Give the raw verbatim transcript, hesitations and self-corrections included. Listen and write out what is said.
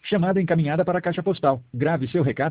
Chamada encaminhada para a caixa postal. Grave seu recado.